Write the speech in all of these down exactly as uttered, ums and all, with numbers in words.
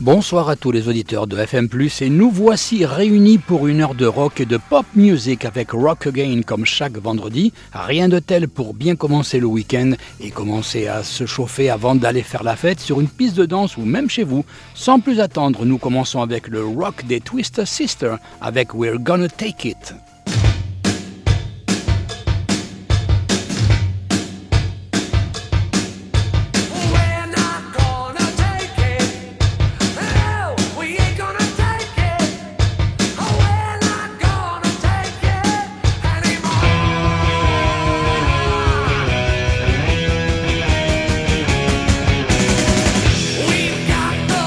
Bonsoir à tous les auditeurs de F M plus, et nous voici réunis pour une heure de rock et de pop music avec Rock Again comme chaque vendredi. Rien de tel pour bien commencer le week-end et commencer à se chauffer avant d'aller faire la fête sur une piste de danse ou même chez vous. Sans plus attendre, nous commençons avec le rock des Twisted Sister avec We're Gonna Take It.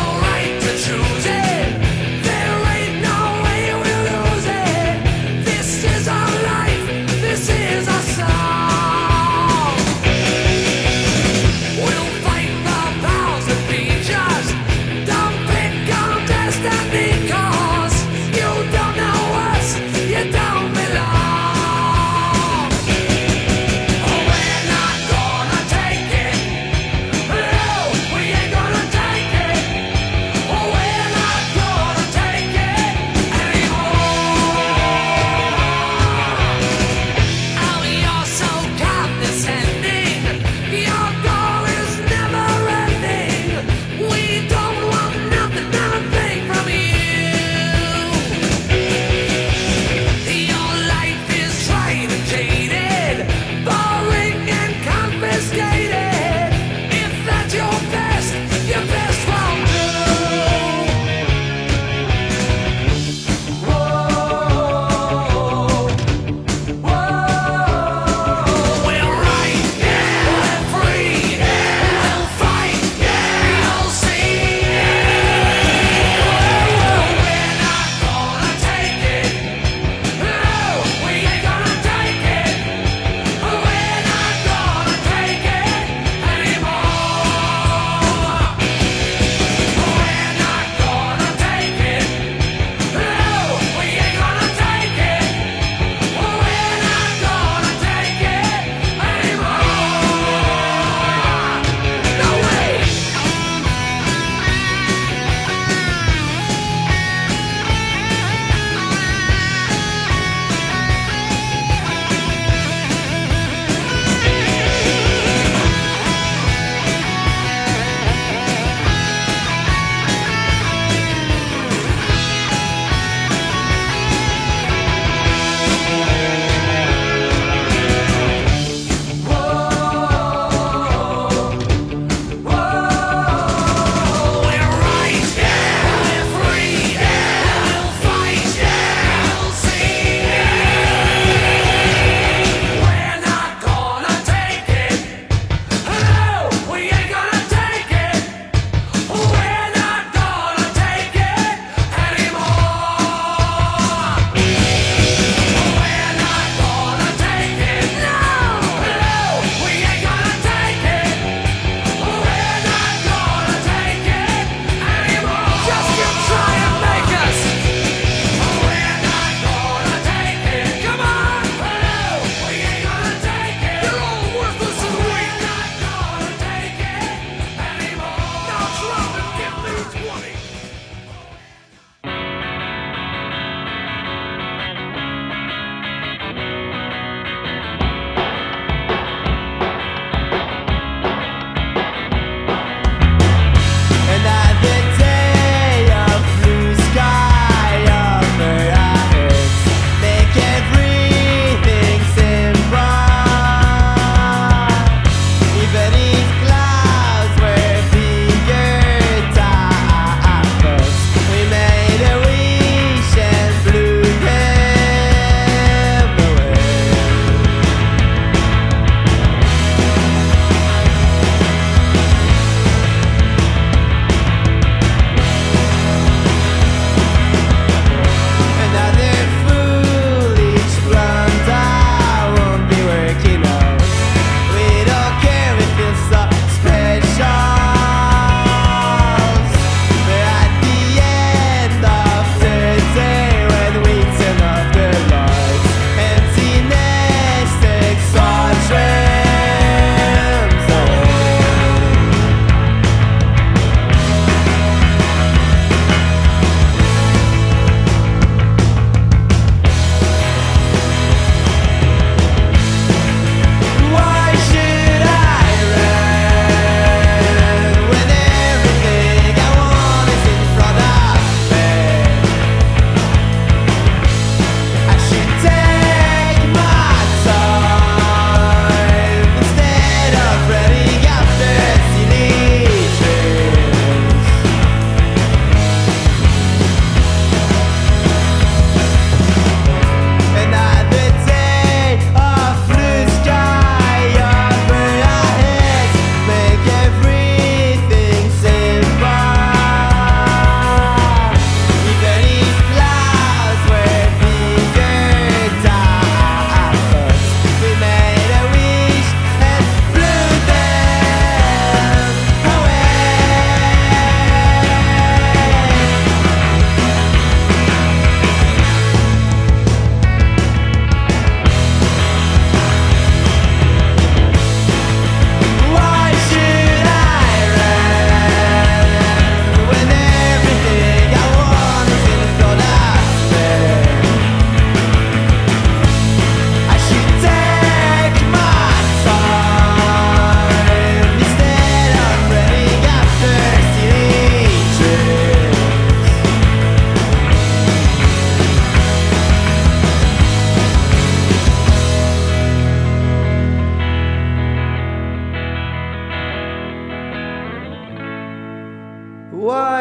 There ain't no way we'll lose it. This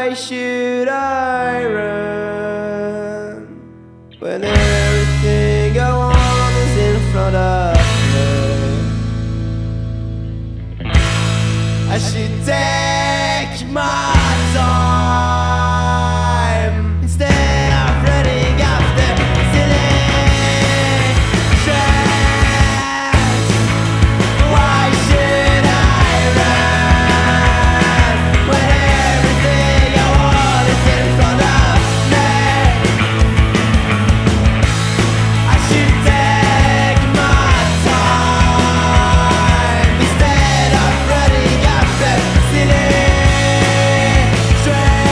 Why should I run when everything I want is in front of me? I should take my time instead of running after silly tracks. Why should I run when everything I want is in front of me? I should take my time instead of running after silly tracks.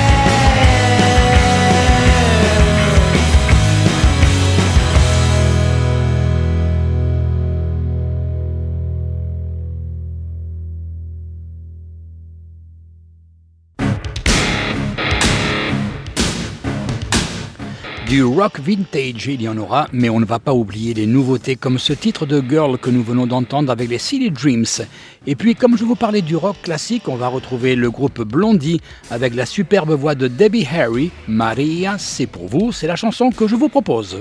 Du rock vintage, il y en aura, mais on ne va pas oublier les nouveautés comme ce titre de Girl que nous venons d'entendre avec les Silly Dreams. Et puis, comme je vous parlais du rock classique, on va retrouver le groupe Blondie avec la superbe voix de Debbie Harry. Maria, c'est pour vous, c'est la chanson que je vous propose.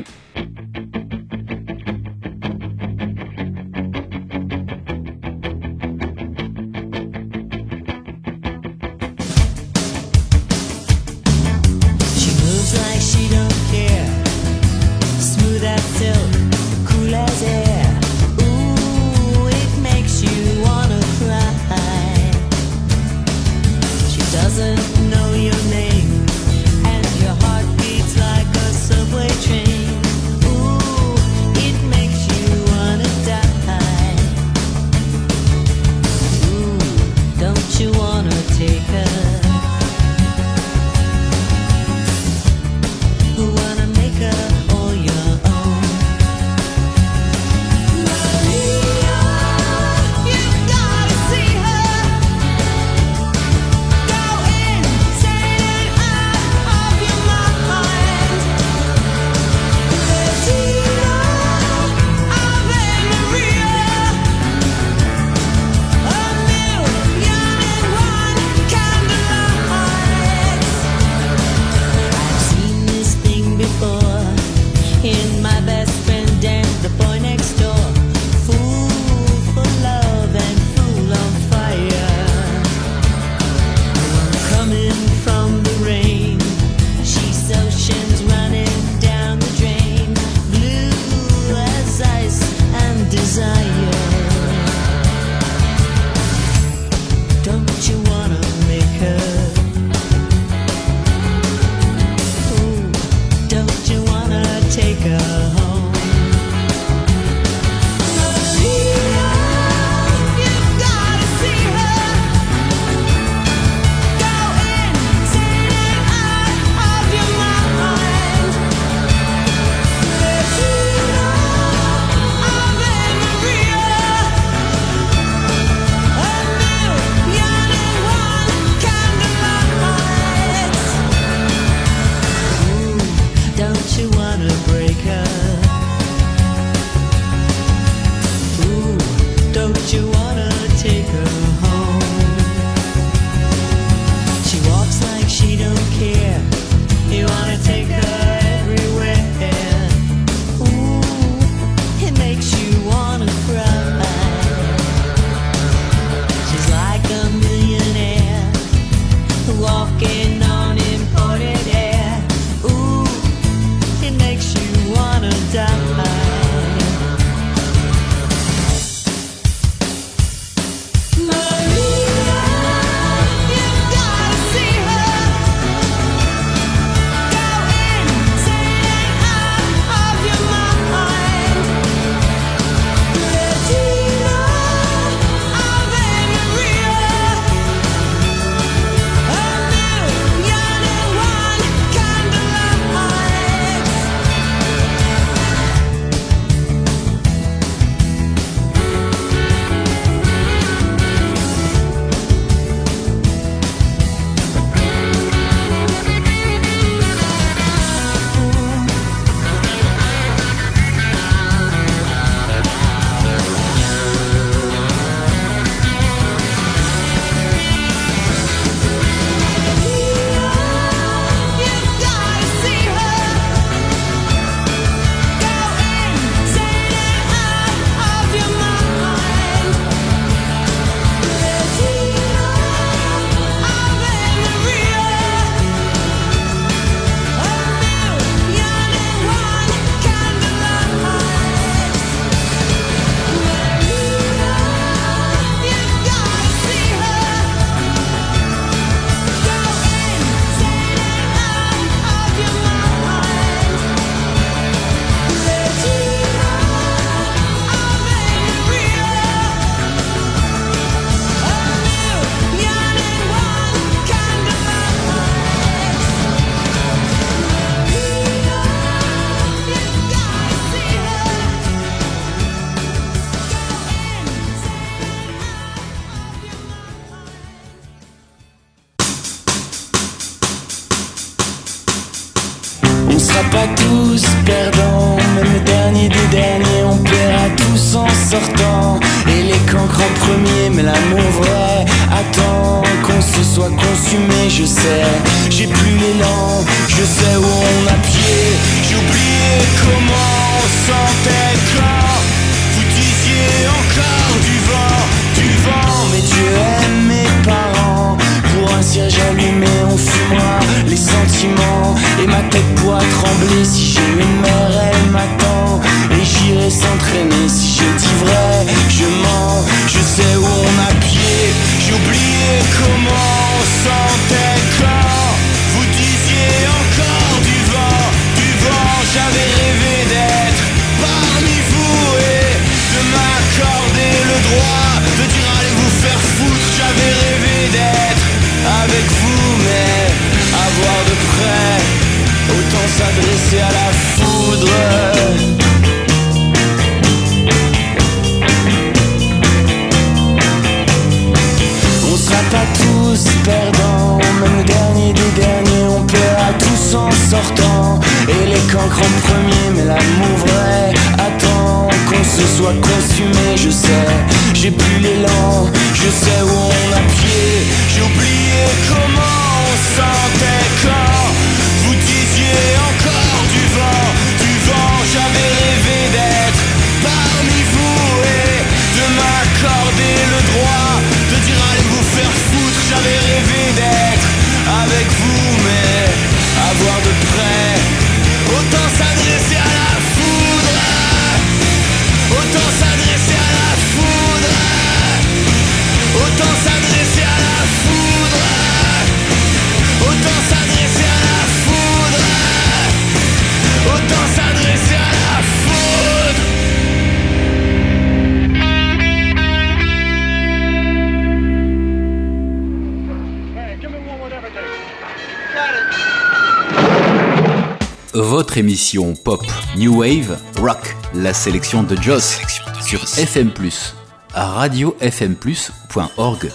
She moves like she don't care. Smooth as silk, cool as air. Ooh, it makes you wanna cry. She doesn't know your name, and your heart beats like a subway train. Ooh, it makes you wanna die. Ooh, don't you wanna take her? Who wanna make her all your own? perdants, même le dernier des derniers, on paiera tous en sortant. Et les cancres en premier, mais l'amour vrai attend qu'on se soit consumé. Je sais, j'ai plus l'élan, je sais où on a pied. J'ai oublié comment on sentait quand vous disiez encore du vent, du vent. Mais Dieu aime mes parents. Pour un cierge allumé, on fumera les sentiments. Et ma tête pourra trembler si j'ai une mère, elle m'attend. Et j'irai s'entraîner si j'ai dit vrai, je mens. Je sais où on a pied. J'ai oublié comment on sentait quand vous disiez encore du vent, du vent. J'avais rêvé d'être parmi vous et de m'accorder le droit de dire allez vous faire foutre. J'avais rêvé d'être avec vous, mais à voir de près, autant s'adresser à la foudre. On sera pas tous perdants, même le dernier des derniers, on paiera tous en sortant. Et les cancres en premier, mais l'amour vrai attend qu'on se soit consumé. Je sais, j'ai plus l'élan, je sais où on a pied. J'ai oublié comment on sentait quand vous disiez encore du vent, du vent. J'avais rêvé d'être parmi vous et de m'accorder le droit de dire allez vous faire foutre. J'avais rêvé d'être avec vous, mais à voir de près, autant s'adresser à la foudre, autant s'adresser à la foudre, autant s'adresser à la foudre, autant s'adresser à la foudre, autant s'adresser à la foudre. Votre émission Pop, New Wave, Rock, la sélection de Joss sur F M plus, à radio f m plus point org.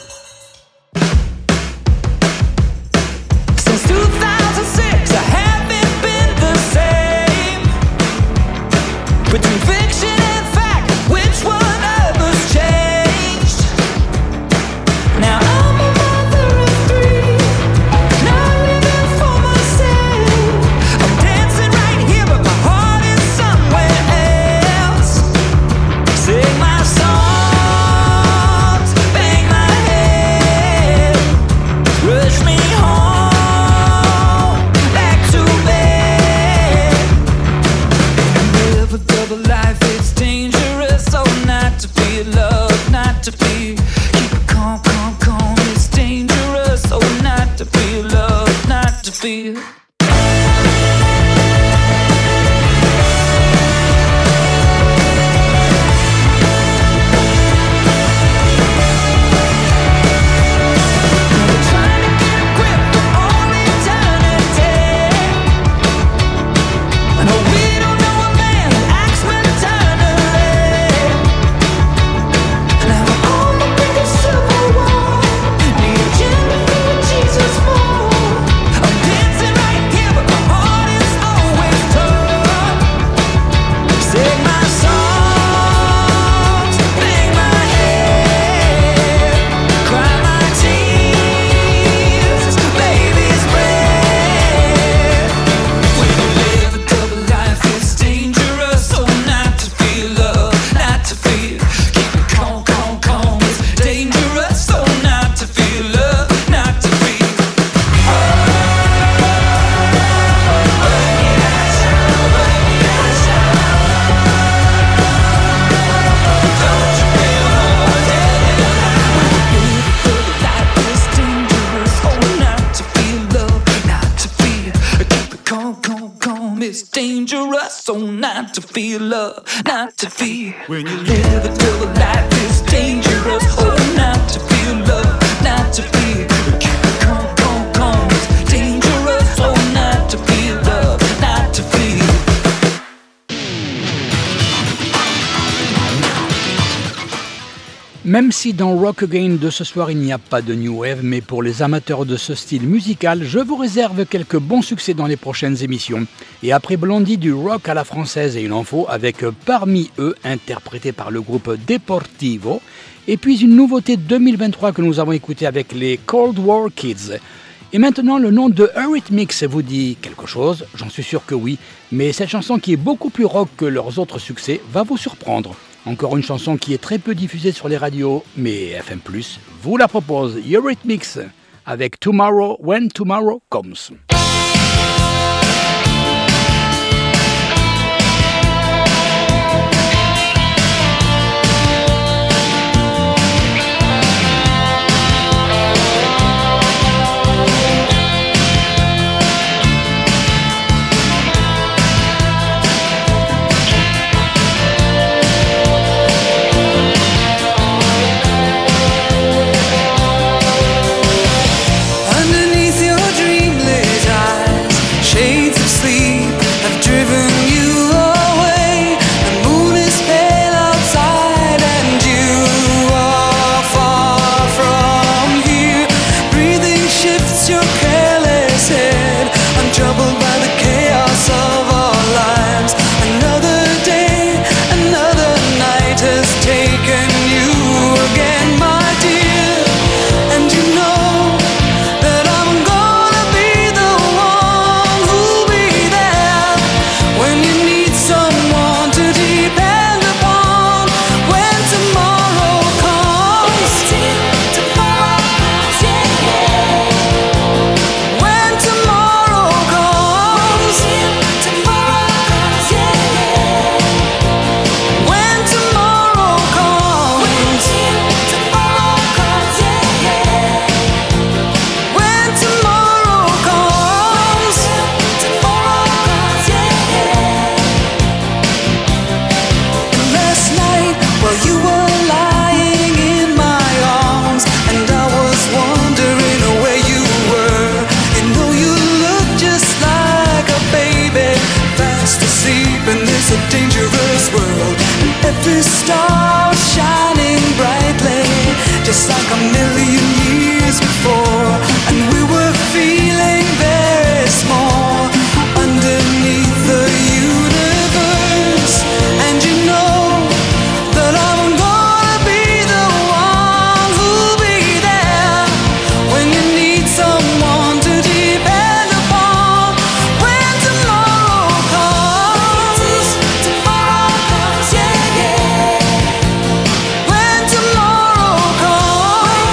not to feel love, not to feel. When you live a double life, it's dangerous. Oh, not to feel love, not to feel. Keep it calm, calm, calm. It's dangerous. Oh, not to feel love, not to feel. Même si dans Rock Again de ce soir il n'y a pas de New Wave, mais pour les amateurs de ce style musical, je vous réserve quelques bons succès dans les prochaines émissions. Et après Blondie, du rock à la française, et il en faut, avec Parmi eux, interprété par le groupe Deportivo, et puis une nouveauté deux mille vingt-trois que nous avons écoutée avec les Cold War Kids. Et maintenant, le nom de Eurythmics vous dit quelque chose, j'en suis sûr que oui, mais cette chanson qui est beaucoup plus rock que leurs autres succès va vous surprendre. Encore une chanson qui est très peu diffusée sur les radios, mais F M plus vous la propose, Eurythmics, avec Tomorrow When Tomorrow Comes. Tomorrow comes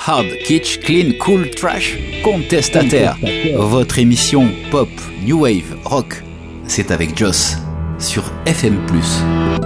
Hard, Kitsch, Clean, Cool, Trash, Contestataire. Votre émission Pop, New Wave, Rock, c'est avec Joss sur F M plus.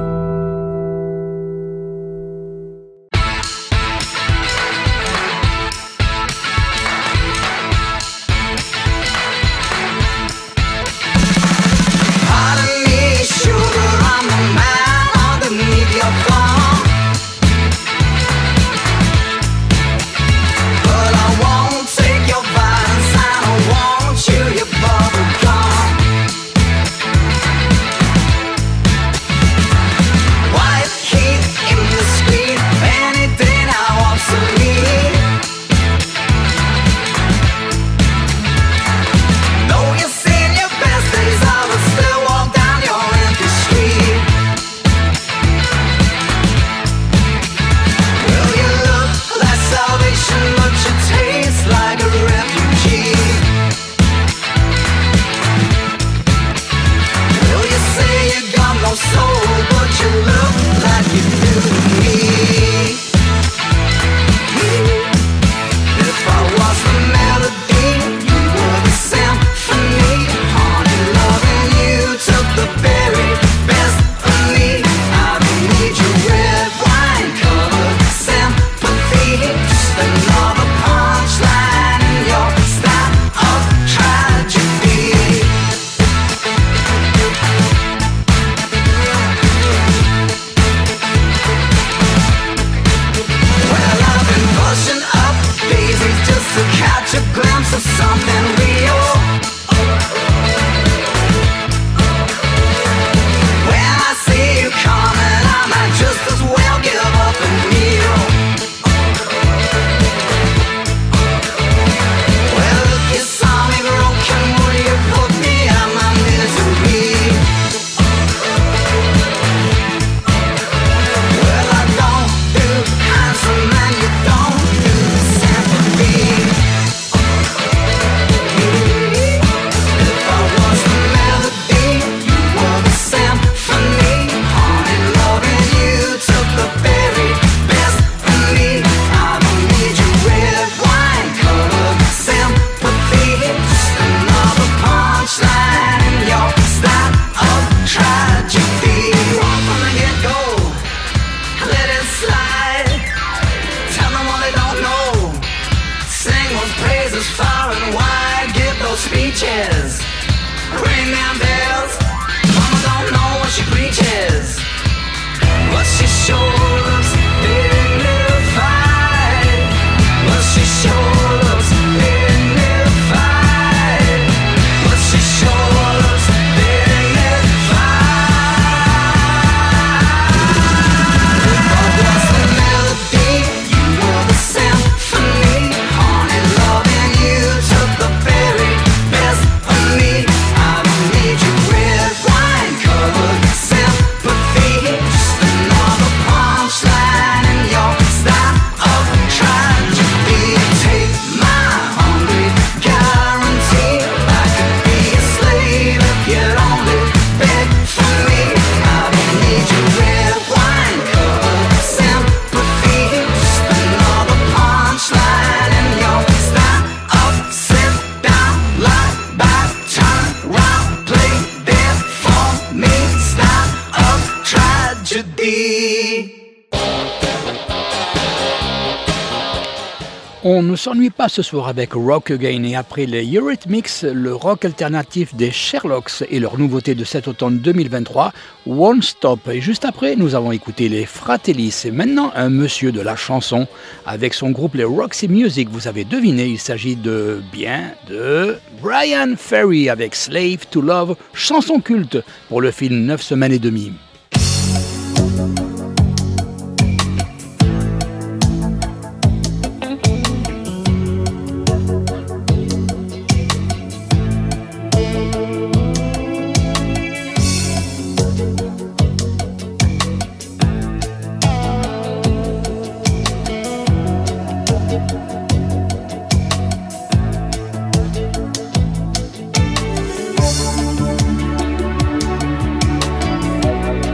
On ne s'ennuie pas ce soir avec Rock Again et après les Eurythmics, le rock alternatif des Sherlocks et leur nouveauté de cet automne deux mille vingt-trois, Won't Stop. Et juste après, nous avons écouté les Fratellis et maintenant un monsieur de la chanson avec son groupe les Roxy Music. Vous avez deviné, il s'agit de bien de Bryan Ferry avec Slave to Love, chanson culte pour le film neuf semaines et demie. Thank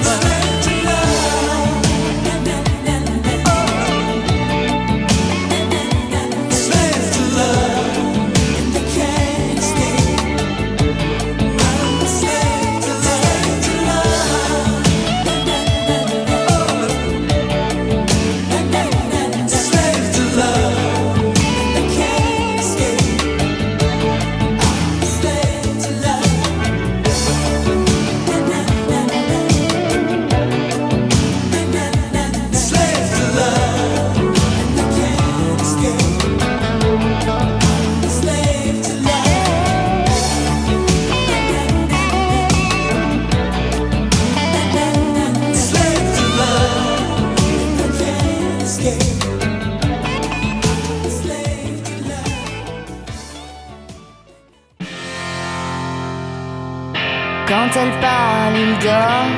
Quand elle parle, il dort.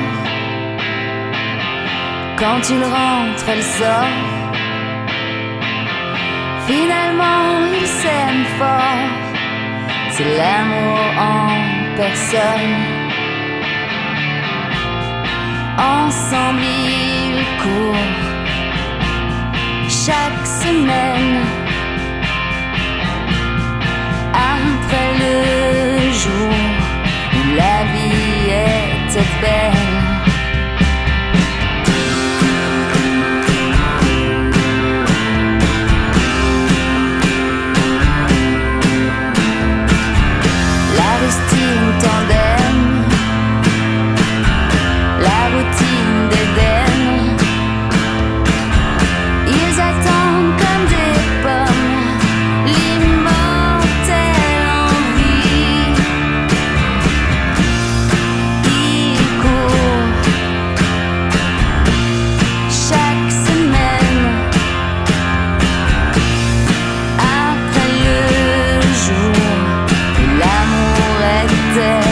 Quand il rentre, elle sort. Finalement, ils s'aiment fort. C'est l'amour en personne. Ensemble, ils courent chaque semaine. Après le jour où la vie était belle. La rustine tandem, la routine d'Éden. Ils attendent comme des pommes l'immortelle envie. Ils courent chaque semaine après le jour où l'amour était.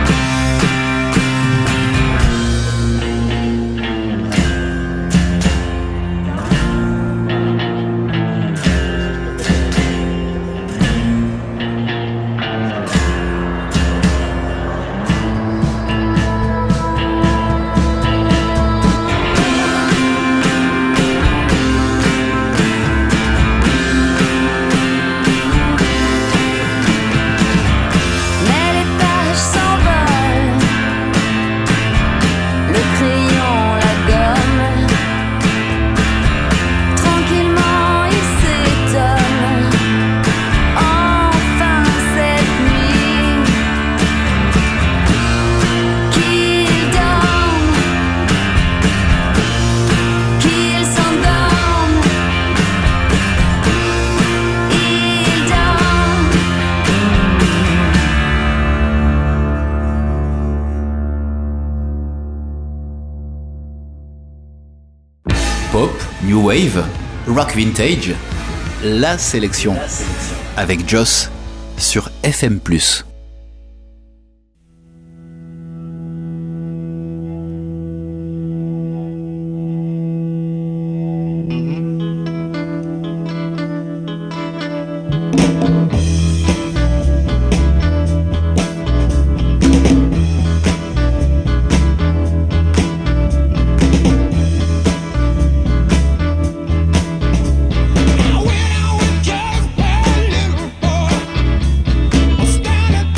Mais les pages s'envolent, le crayon, la gomme. Tranquillement, ils s'étonnent. Enfin cette nuit, qu'ils dorment, qu'ils s'endorment. Ils dorment. Pop, New Wave, Rock Vintage, la sélection avec Joss sur F M plus. When I was just a little boy, I was standing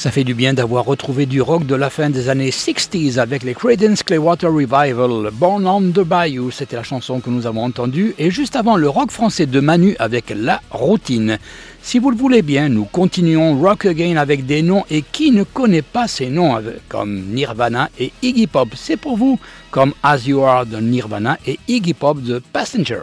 Ça fait du bien d'avoir retrouvé du rock de la fin des années soixante avec les Creedence Clearwater Revival. Born on the Bayou, c'était la chanson que nous avons entendue. Et juste avant, le rock français de Manu avec La Routine. Si vous le voulez bien, nous continuons Rock Again avec des noms. Et qui ne connaît pas ces noms comme Nirvana et Iggy Pop? C'est pour vous, comme As You Are de Nirvana et Iggy Pop de Passenger.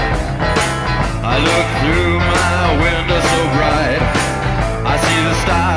I look through my window so bright, I see the stars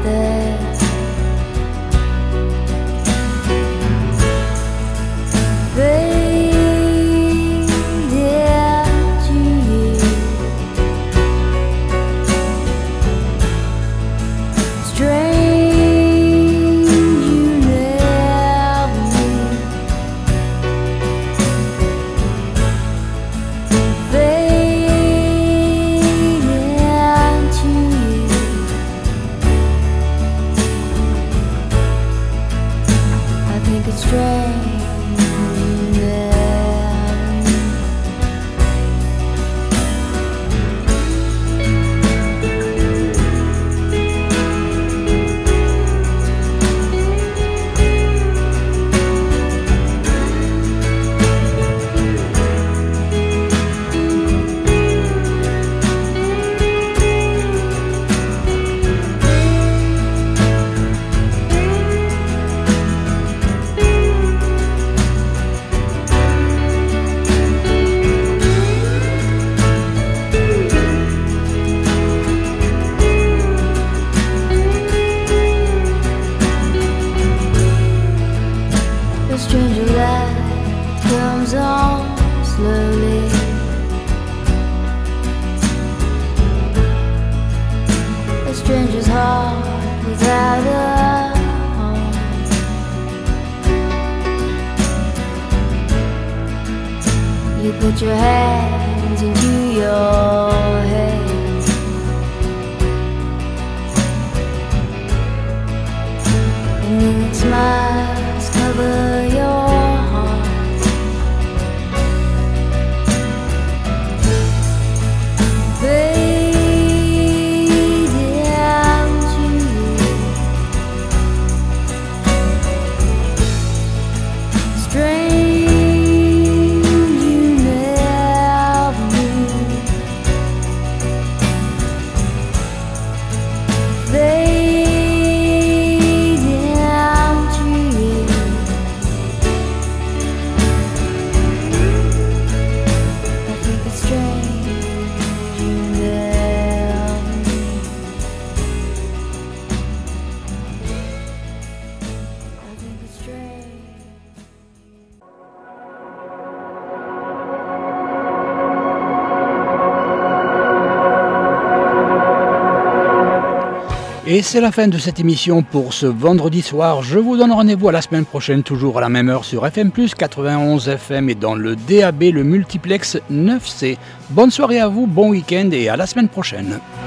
heart without a home. You put your hands into your head. And then smiles cover your heart. Et c'est la fin de cette émission pour ce vendredi soir. Je vous donne rendez-vous à la semaine prochaine, toujours à la même heure sur F M plus, quatre-vingt-onze F M et dans le D A B, le multiplex neuf C. Bonne soirée à vous, bon week-end et à la semaine prochaine.